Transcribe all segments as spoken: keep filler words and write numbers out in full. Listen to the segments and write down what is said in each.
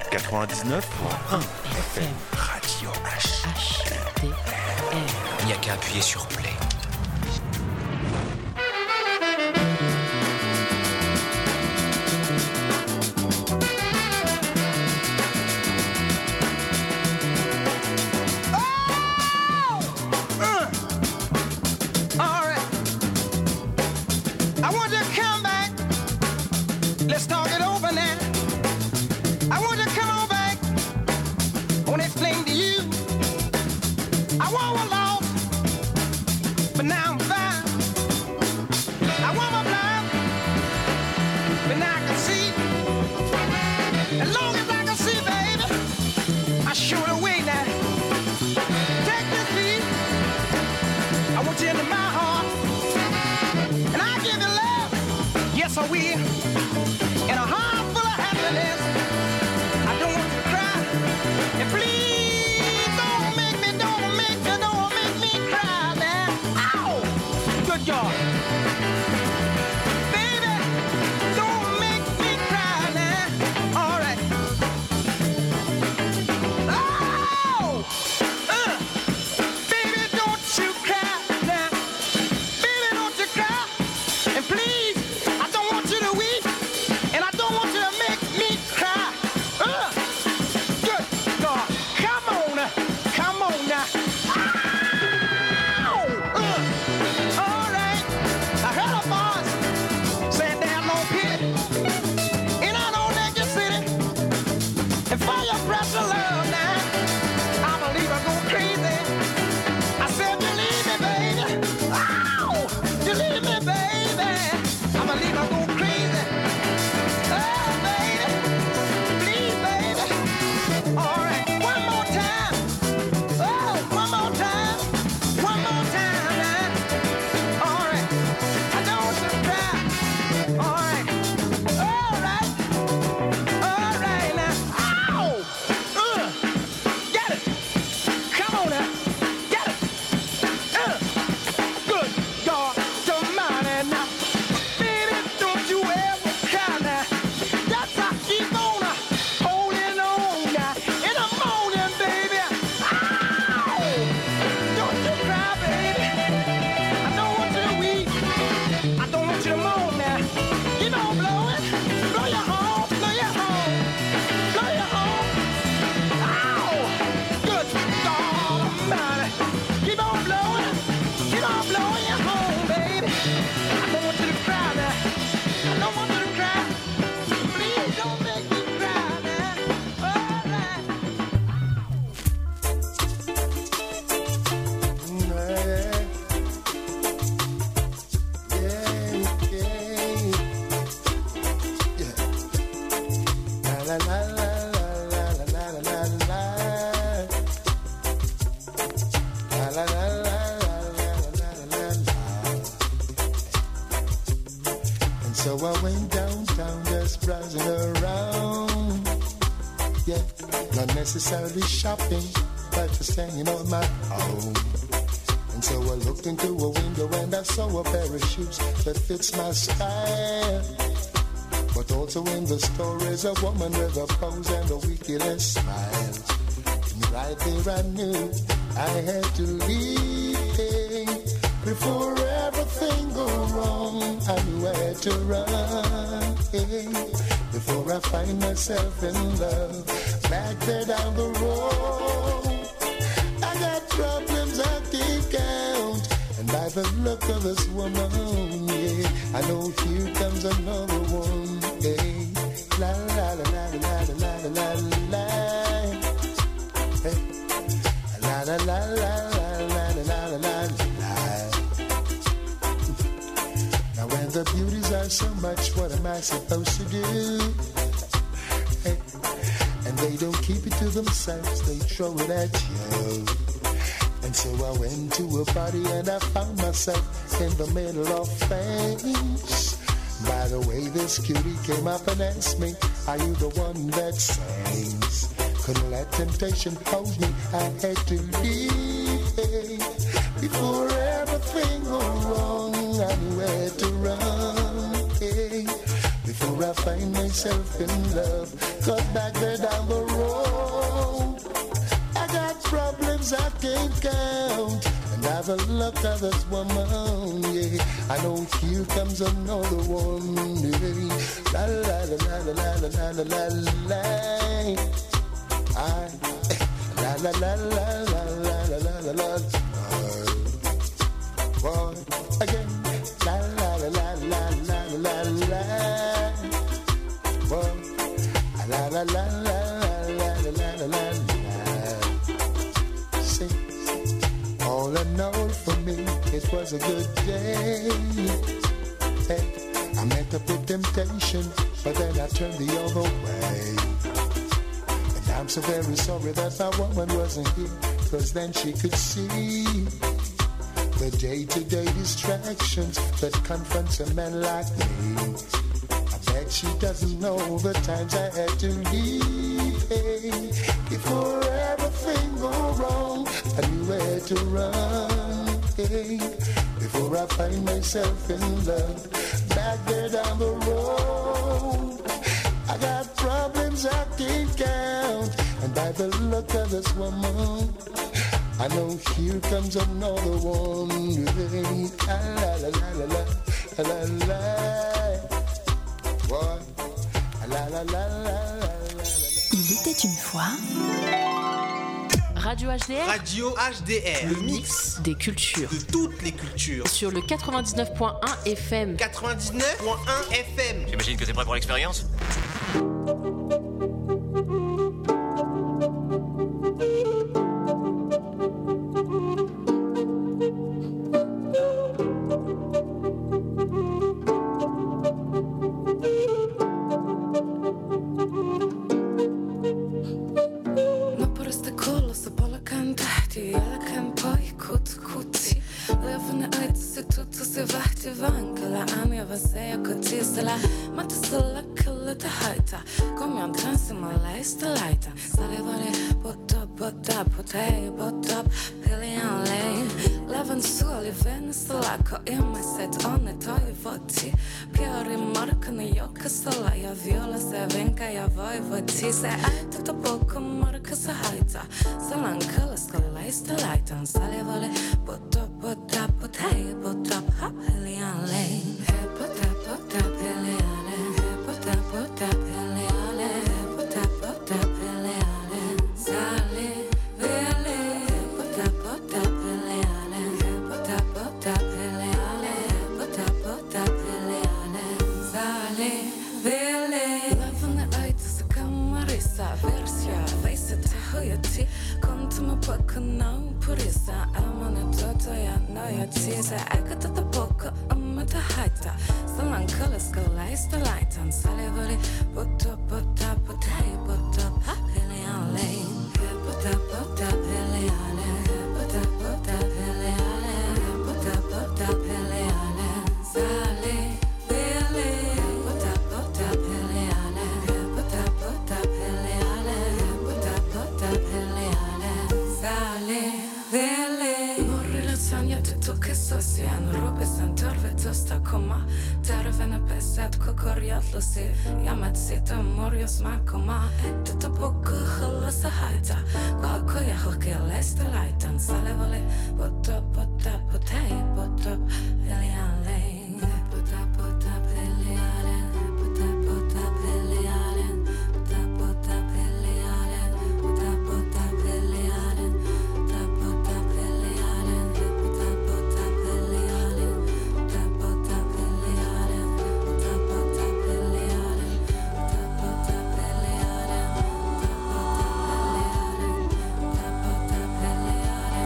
quatre-vingt-dix-neuf point un F M Radio H. H T R. Il n'y a qu'à appuyer sur play. Necessarily shopping, but just hanging on my own. And so I looked into a window and I saw a pair of shoes that fits my style. But also in the store is a woman with a pose and a wicked smile. And right there I knew I had to leave. Before everything go wrong, I knew I had to run. Before I find myself in love, back there down the road, I got problems I can't count. And by the look of this woman, yeah, I know here comes another one. Hey, la la la la la la la la la. Hey, la la la la la la la la la. Now when the beauties are so much, what am I supposed to do? Hey, and they don't keep it to themselves, they throw it at you. And so I went to a party and I found myself in the middle of things. By the way, this cutie came up and asked me, are you the one that sings? Couldn't let temptation hold me, I had to leave. Before everything went wrong, I knew where to run. Before before I find myself in love. Cause back there down the road, I got problems I can't count. And I've a look of this woman, yeah. I know here comes another one, yeah. La la la la la la la la la la. I, la la la la la la la la la. Boy, again, la la la la la la la la. Boy, la la la la la la la la la. Sing. All in all for me, it was a good day. Hey, I met up with temptation, but then I turned the other way. And I'm so very sorry that my woman wasn't here, cause then she could see the day-to-day distractions that confronts a man like me. I bet she doesn't know the times I had to leave. Hey, before everything go wrong, I knew where to run. Hey, before I find myself in love, back there down the road, I got problems I can't count. And by the look of this woman, I know here comes another one. La la la la la la la la. What? La la la la la. Il était une fois. Radio H D R. Radio H D R. Le mix des cultures. De toutes les cultures. Sur le quatre-vingt-dix-neuf point un F M. quatre-vingt-dix-neuf point un F M. J'imagine que t'es prêt pour l'expérience ? Se äiti to poco marca sa haita Salan kalas kalaista laitan Salivale Pota pota pota pota pop helian lane Pota pota peliale Pota pota peliale Pota pota peliale Sali vele Pota pota peliale Pota pota peliale Pota pota peliale Sali vele Lavande aita sa kamarisa Versija vejse te hojati Kontama paka nau purisa Amane toto ja nojati Se eka tata poka amma ta haita Salan kalas kalaista laitan Salivali pota pota pota pota pa helian lane Pota pota peliale Pota pota peliale Pota pota peliale Sali vele Pota pota peliale Pota pota peliale Pota pota peliale Sali vele Morrilla sanja te tuke sosian Rupesan torve tosta koma Tarvena pesat kokorjatlusi Jamat sita morjos makoma Tätä pukku hullassa haita Kaako ja hokia leista laitan Salivali pota pota potei pota Helian lein Pota pota peliale Pota pota peliale Pota pota peliale Pota pota peliale Pota pota peliale Pota pota peliale Pota pota peliale Pota pota peliale Pota pota peliale Pota pota peliale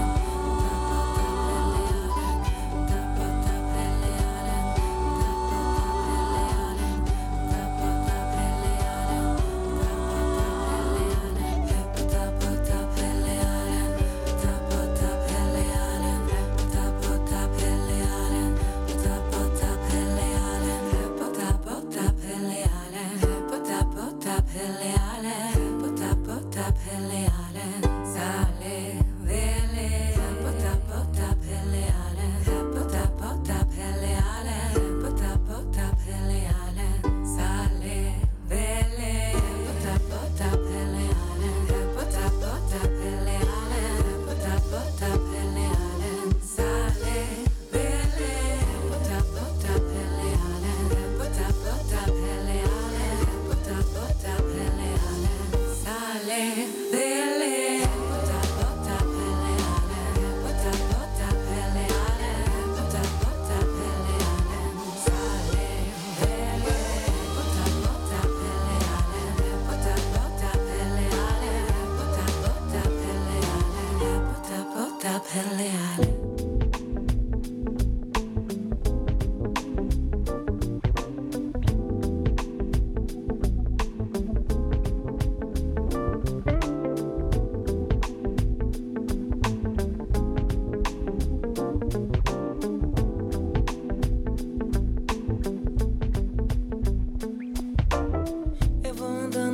Sale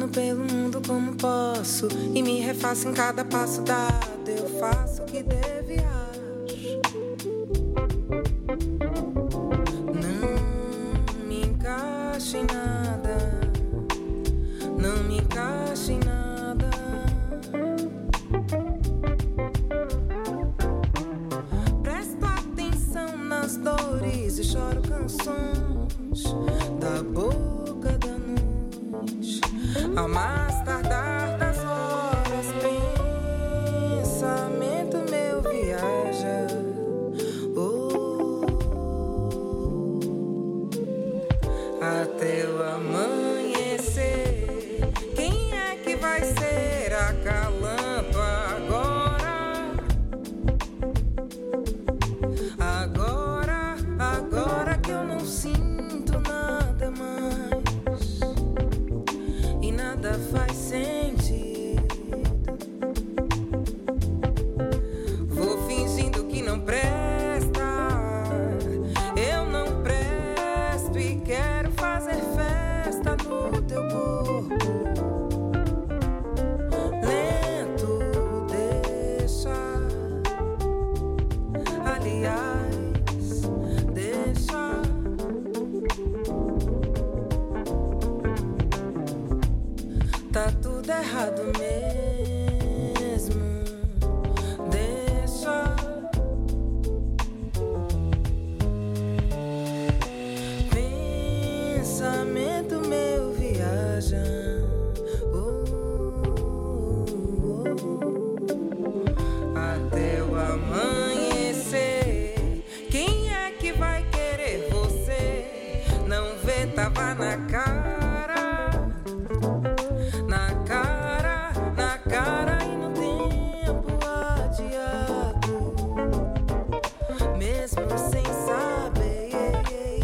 pelo mundo como posso e me refaço em cada passo dado. Eu faço o que devo e acho. Não me encaixo em nada, não me encaixo em nada. Presto atenção nas dores e choro canções da boca da noite. Ao mais tardar das horas, pensamento meu viaja. Oh, até o amanhecer. Quem é que vai ser acalanto agora? Agora, agora que eu não sinto nada mais e nada faz sentido. Vou fingindo que não presta, eu não presto e quero fazer festa no teu corpo. Lento, deixa, aliás, deixa. Tá tudo errado mesmo. Deixa. Pensamento meu viaja. Oh, oh, oh. Até o amanhecer. Quem é que vai querer você? Não vê, tava na cara. Na cara, na cara e no tempo adiado. Mesmo sem saber,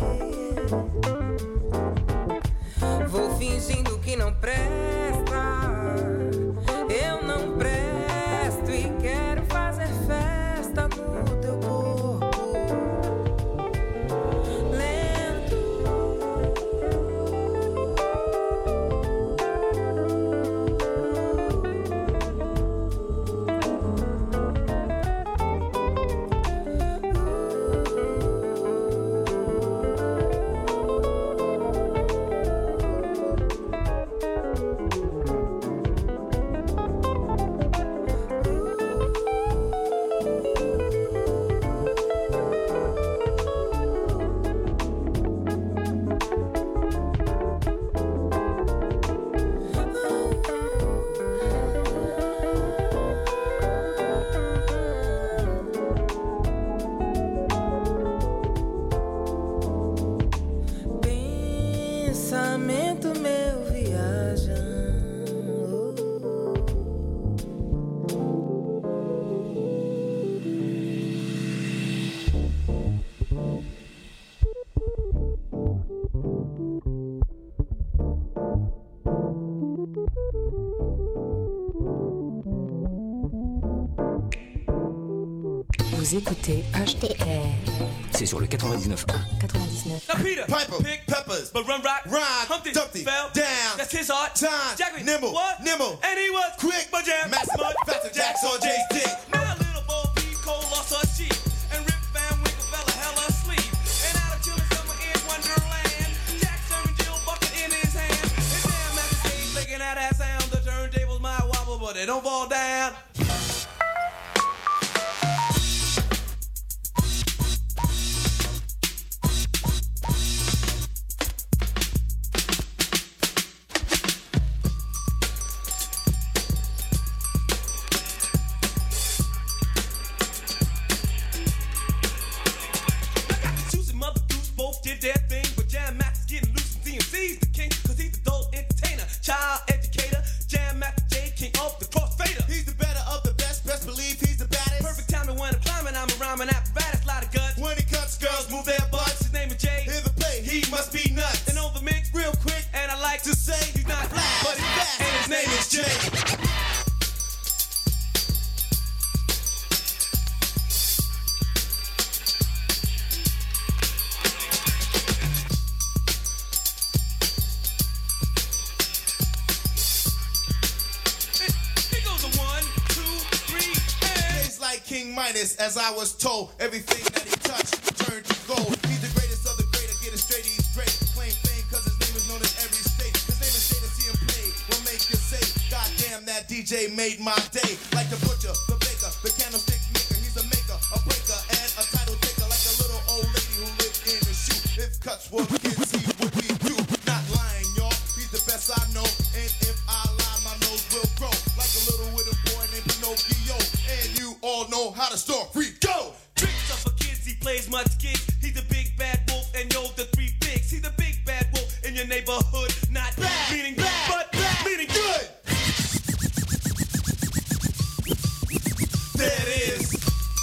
vou fingindo que não presta. Eu não presto e quero fazer festa no teu corpo. Lento. Pensamento meu viaja. Vous écoutez H D R C'est sur le quatre-vingt-dix-neuf point un. quatre-vingt-dix-neuf. Now Peter, Piper, Pick Peppers, but Run Rock, Rod, Humpty, Dumpty, fell down, That's his art. Time, Jack nimble, what? nimble, and he was quick, but jam, master, mud, faster, Jack's on Jay's dick. Now little Bo Peep Cole lost her sheep, and Rip Van Winkle fell a hell asleep. And out of chilling summer in Wonderland, Jack serving Jill bucket in his hand. And damn at the stage making out that sound, the turntables might wobble, but they don't fall down. Did their thing, but Jam Max is getting loose and D M C's the king, cause he's the adult entertainer, child educator, Jam Max J, king of the crossfader. He's the King Midas, as I was told. Everything that he touched turned to gold. He's the greatest of the great. I get it straight, he's great. Claim fame cause his name is known in every state. His name is Jada, see him play. Will make you say, God damn, that D J made my day. Like the butcher, the baker, the candlestick maker. He's a maker, a breaker, and a title taker. Like a little old lady who lived in a shoe. If cuts were kids, he would be you. Not lying, y'all. He's the best I know. And if I lie, my nose will grow. Like a little wooden boy named Pinocchio. And you all know how the story go. Tricks up for kids, he plays much gigs. He's the big bad wolf, and yo, the three pigs. He's the big bad wolf in your neighborhood. Not bad, meaning bad, but bad, meaning good. There it is.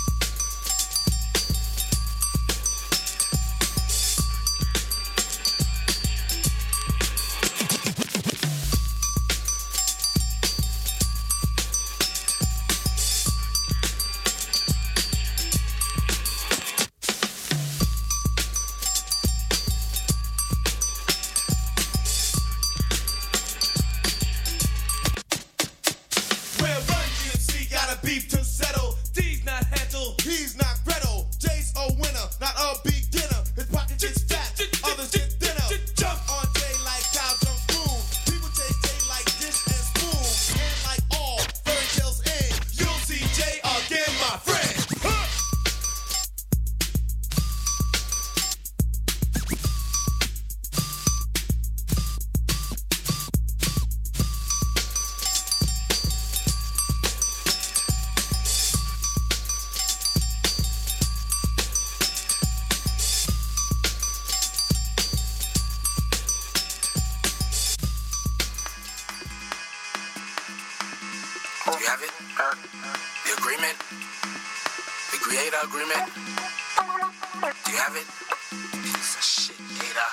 Beef to settle, D's not handle, he's not Gretel. Jay's a winner, not a beginner. His pocket gets fat, others get thinner. Jump on Jay like cow jump spoon. People chase Jay like dish and spoon. And like all fairy tales end, you'll see Jay again, my friend. Huh! Do you have it? The agreement? The creator agreement? Do you have it? Piece of shit, Ada.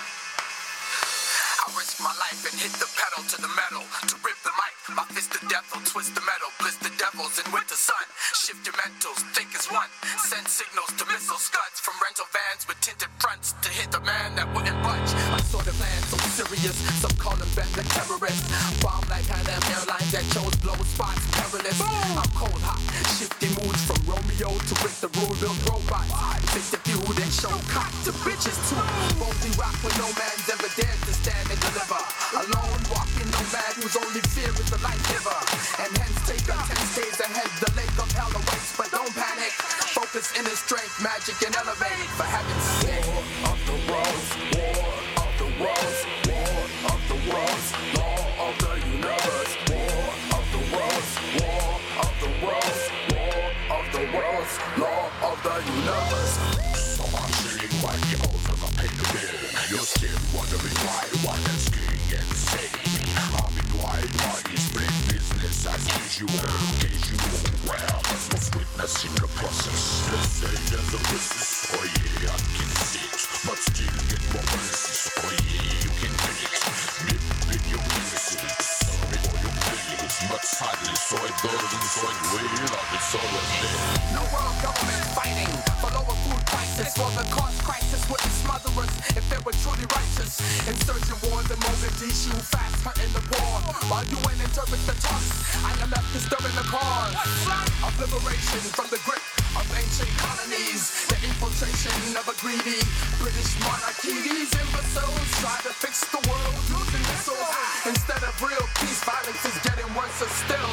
I risk my life and hit the pedal to the metal to rip the mic. My fist to death will twist the metal, bliss the devils in winter sun. Shift your mentals, think as one. Send signals to missile scuds from rental vans with tinted fronts to hit the man that wouldn't budge. I saw the plan so serious, some call them bad like terrorists. Bomb like Pan Am Airlines that chose blow spots, perilous. I'm cold hot, shifting moods from Romeo to Rick the Rule Build robots. Think the feud and show cock to bitches too. Boldly rock when no man's ever dared to stand and deliver. Alone walking no man whose only fear is the life giver. And hence take a ten days ahead. The lake of hell awaits, but don't panic. Focus inner strength, magic and elevate. For heaven's sake. War of the worlds, war of the worlds, war of the worlds, law of the universe. War of the worlds, war of the worlds, war of the worlds, law of the universe. So I'm sitting while you over my pain to bear. You're still wondering why one is king and insane. I'm in wide bodies, split business as usual, casual. Well, was witnessing the process. Let's say there's a business. Oh yeah, I can see it, but still get more business. Oh yeah, you can feel it. Live in your businesses. Sorry for your feelings, but sadly, so it goes and so it will. It's always there. No world government fighting for lower food prices. For the cost crisis wouldn't smother us if they were truly righteous. Insurgent wars and Mogadishu fast hurting the poor. While you ain't interpret the talks, I am left disturbing the cause of liberation from the grip of ancient colonies. The infiltration of a greedy British monarchy. These imbeciles try to fix the world using missiles. Instead of real peace, violence is getting worse still.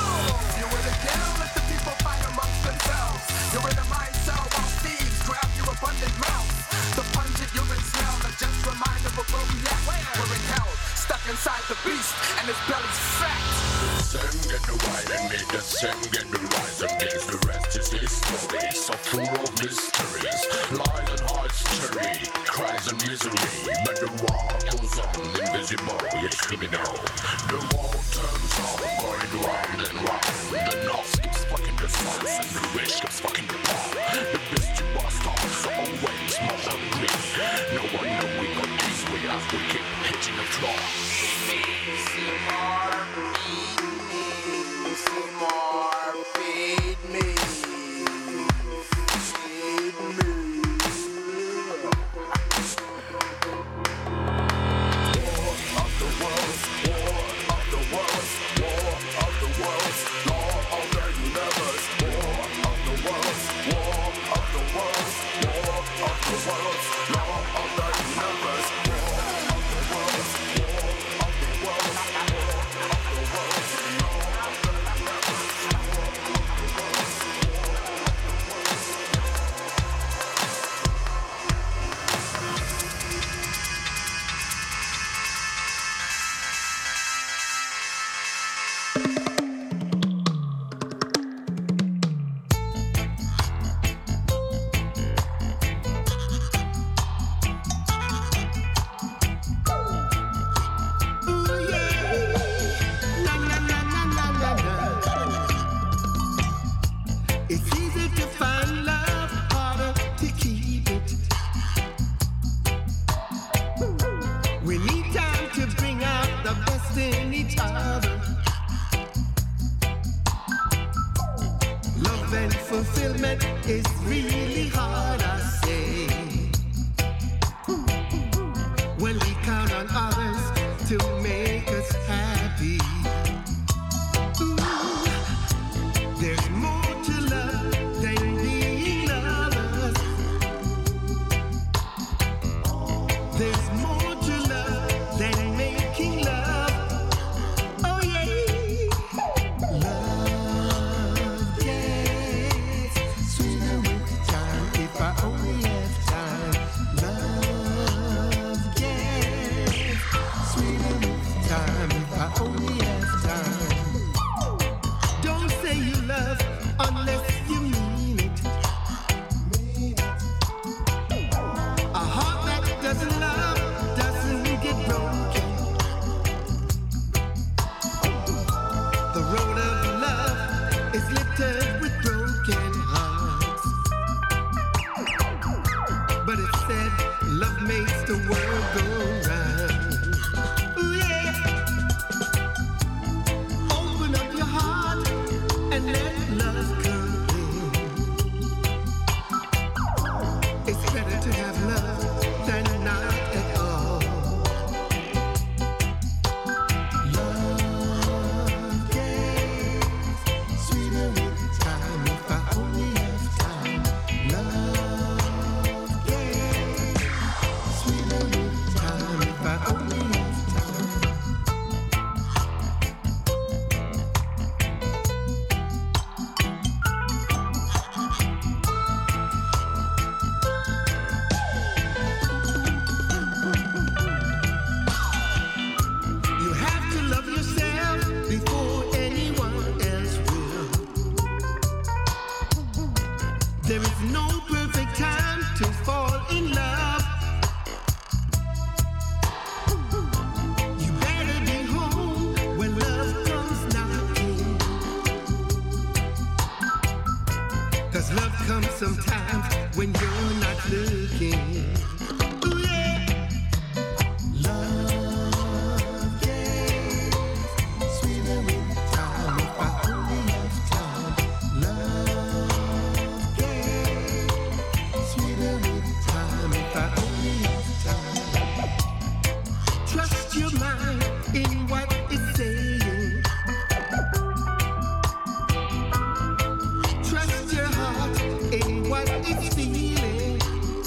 You in a kill, let the people fight amongst themselves. You're in a mind cell while thieves grab your abundant mouth. The pungent urine smell, a just reminder of where we left. We're in hell, stuck inside the beast, and his belly's fat. The same get the wide and make the same get the rise against the rest is history. So full of mysteries, lies and hearts cherry, cries and misery. But the war goes on, invisible yet criminal. The war turns on, going round and round. The north keeps fucking the south and the rich keeps fucking the poor. The best you bust off, so always more hungry. No one know we got these way off, we keep hitting the floor. See more, see more, feed me, feed me. War of the worlds, war of the worlds, war of the worlds, law of the universe. War of each other. Love and fulfillment is really hard, I say. When we count on others to make us happy. Ooh, there's more to love than being lovers. There's more to love than making love. Oh yeah. Love gets sweeter with time if I only have time. Love gets sweeter with time if I only have time. Don't say you love unless you mean it. A heart that doesn't love doesn't get broken. The road of love is littered with broken hearts. But it said love makes the world go round. Ooh, yeah. Open up your heart and let love come in. It's better to have love than not at all. Love gets sweeter with time if I only have time. Love gets sweeter with time if I only have time. You have to love yourself before anyone else will. There is no perfect time to fall in love. You better be home when love comes knocking. 'Cause love comes sometimes when you're not looking. Ooh, yeah. Love gets sweeter with time if I only have time. Love gets sweeter with time if I only have time. Trust your mind in what it's saying. Trust your heart in what it's feeling.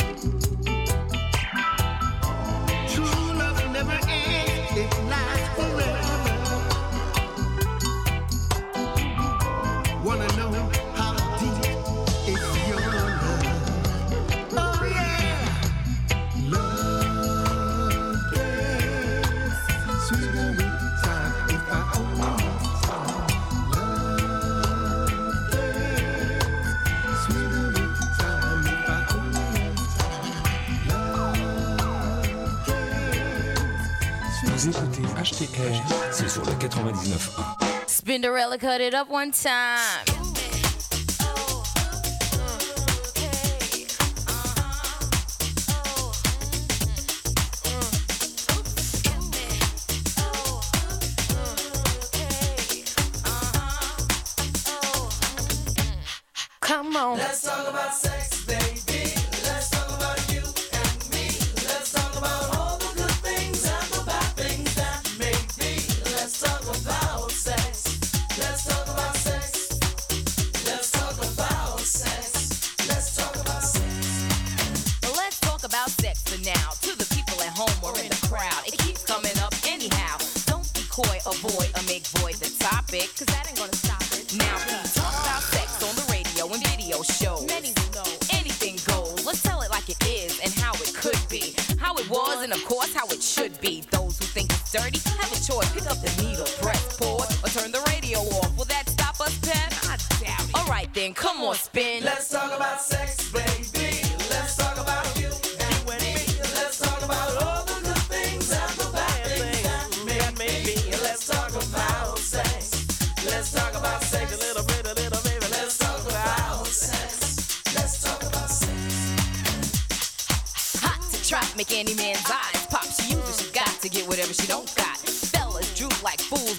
True love never ends, it lasts forever. Wanna know how deep is your love? Oh yeah. Love gets sweeter with time if I only have time. Love gets sweeter with time if I only have time. Love gets Vous écoutez H T R, c'est sur le quatre-vingt-dix-neuf point un. Spinderella cut it up one time. Come on. Let's talk about sex, baby. Let's talk about you and me. Let's talk about all the good things and the bad things that make me. Let's talk about sex. Let's talk about sex. Let's talk about sex. Let's talk about sex. Let's talk about sex for now. To the people at home or in the crowd, it keeps coming up anyhow. Don't be coy, avoid, or make void the topic, cause that ain't gonna stop it. Now please talk about sex on the radio and video shows. Many will know anything goes. Let's tell it like it is and how it could be, how it was, and of course how it should be. Those who think it's dirty have a choice. Pick up the needle, press pause, or turn the radio off. Will that stop us, Pep? I doubt it. Alright then, come on, spin. Let's talk about sex, baby. Let's talk about you and me. Let's talk about all the good things and the bad things that make me. Let's talk about sex. Let's talk about sex. A little bit, a little baby. Let's talk about sex. Let's talk about sex. Hot to trap, make any man's eyes pop. She uses, she's got to get whatever she don't got. Fellas droop like fools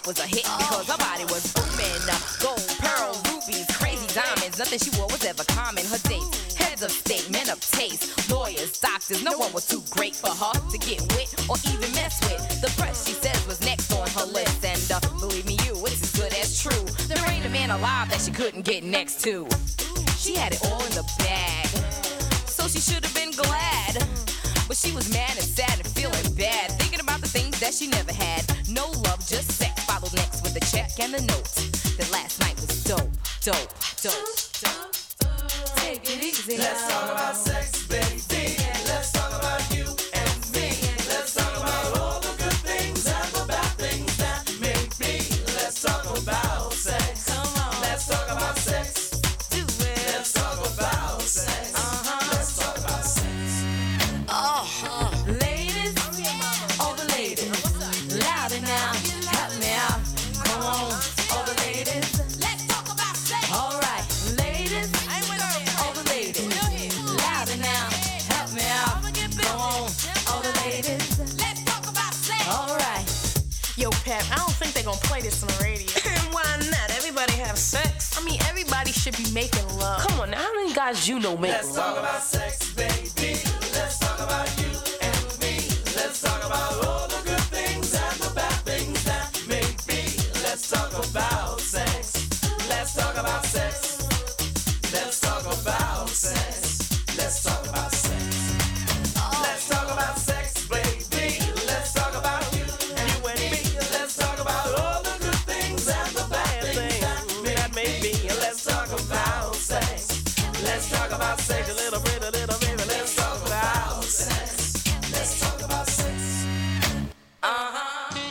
was a hit because her body was booming. Uh, gold, pearl, rubies, crazy diamonds. Nothing she wore was ever common. Her dates, heads of state, men of taste, lawyers, doctors. No one was too great for her to get with or even mess with. The press, she says, was next on her list. And uh, believe me, you, it's as good as true. There ain't a man alive that she couldn't get next to. She had it all in the bag, so she should have been glad. But she was mad and sad and feeling bad, thinking about the things that she never had. No love, just sex. Followed next with the check and the note. That last night was dope, dope, dope, dope. Take it easy. Let's talk about sex, baby. Let's talk about you and me. Let's talk about all the good things and the bad things that make me. Let's talk about sex. Come on. Let's talk about sex. Do it. Let's talk about sex. Uh-huh. Let's talk about sex. Oh, uh, ladies, all the ladies, louder now, help me out. Come on, all the ladies, let's talk about sex. All right, ladies, all the ladies, louder now, help me out. Come on, all the ladies, let's talk about sex. All right. Yo, Pep, I don't think they're gonna play this on the radio. Why not? Everybody have sex. I mean, everybody should be making love. Come on now, how many guys you know make Let's love? talk about sex, baby. Let's talk about you and me. Let's talk about all the good things and the bad things that make me. Let's talk about sex. Let's talk about sex. Let's talk about sex. Let's talk about sex. Let's talk about sex, baby. Let's talk about you and me. Let's talk about all the good things and the bad things that make me. Let's talk about sex. Let's talk about sex a little bit, a little bit. Let's talk about sex. Let's talk about sex. Uh-huh.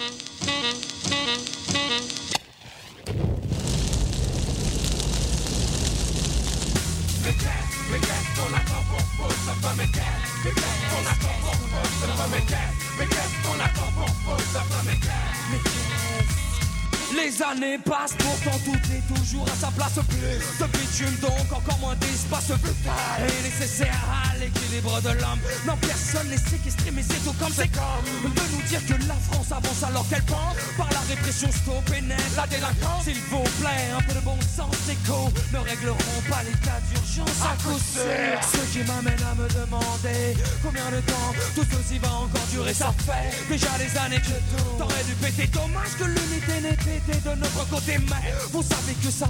Les années passent, pourtant tout est toujours à sa place. Plus de bitume, donc encore moins d'espace vital est nécessaire à l'équilibre de l'homme. Non, personne n'est séquestré, mais c'est tout comme c'est comme de nous dire que la France avance alors qu'elle pense par la répression stop et net la délinquance. S'il vous plaît, un peu de bon sens écho ne régleront pas l'état d'urgence à coup sûr. Ce qui m'amène à me demander combien de temps tout ceci va encore durer. Ça fait déjà des années que tout t'aurais dû péter. Dommage que l'unité n'ait été de notre côté, mais vous savez que ça